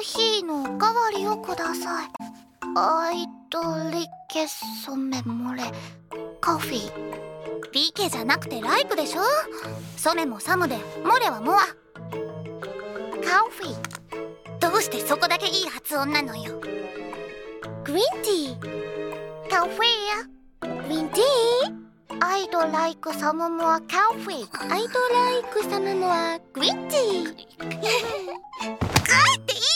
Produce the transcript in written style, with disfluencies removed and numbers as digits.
ヒーのおかわりをください。アイドリケソメモレカフィー。リケじゃなくてライクでしょ。ソメもサムでモレはモア。カフィー。どうしてそこだけいい発音なのよ。グリーンティー。カフィー。グリーンティー。I don't like some more coffee. I don't like some more green tea. っていい